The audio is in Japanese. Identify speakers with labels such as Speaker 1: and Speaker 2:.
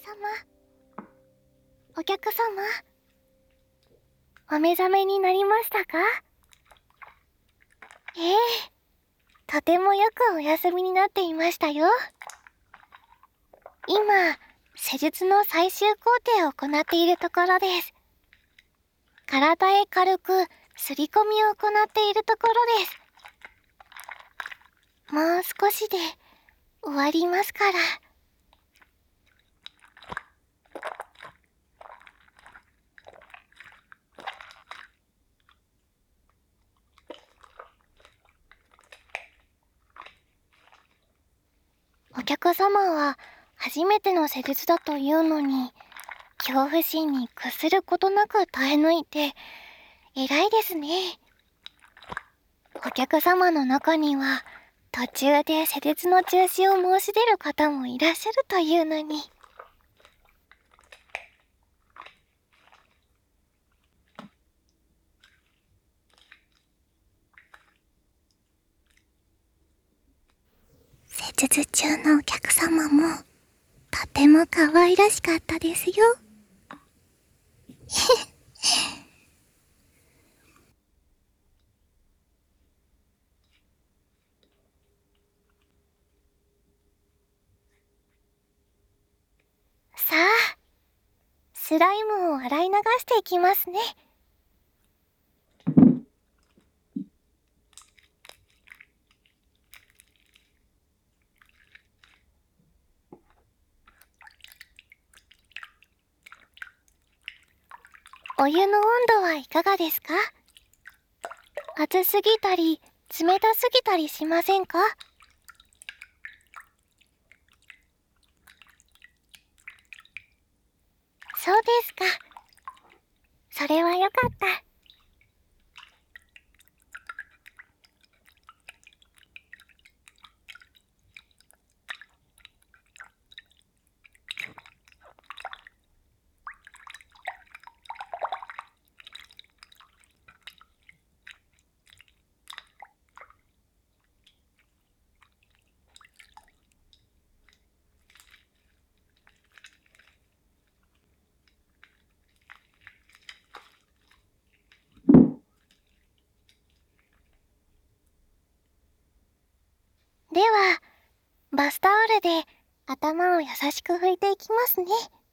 Speaker 1: お客様、お目覚めになりましたか？ええ、とてもよくお休みになっていましたよ。今、施術の最終工程を行っているところです。体へ軽くすり込みを行っているところです。もう少しで終わりますから。お客様は初めての施術だというのに、恐怖心に屈することなく耐え抜いて、偉いですね。お客様の中には、途中で施術の中止を申し出る方もいらっしゃるというのに。施術中のお客様も、とても可愛らしかったですよ。さあ、スライムを洗い流していきますね。お湯の温度はいかがですか？熱すぎたり、冷たすぎたりしませんか？そうですか。それはよかった。では、バスタオルで頭を優しく拭いていきますね。